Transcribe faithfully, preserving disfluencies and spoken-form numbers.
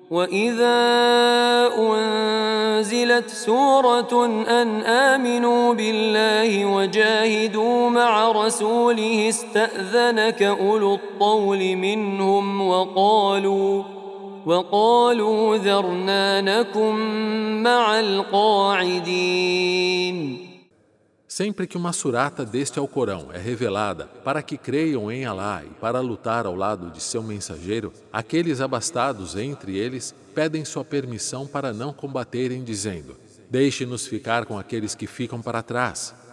وإذا أنزلت سورة أن آمنوا بالله وجاهدوا مع رسوله استأذنك أولو الطول منهم وقالوا وقالوا ذرنا نكن مع القاعدين. Sempre que uma surata deste Alcorão é revelada para que creiam em Alá e para lutar ao lado de seu mensageiro, aqueles abastados entre eles pedem sua permissão para não combaterem, dizendo: deixe-nos ficar com aqueles que ficam para trás.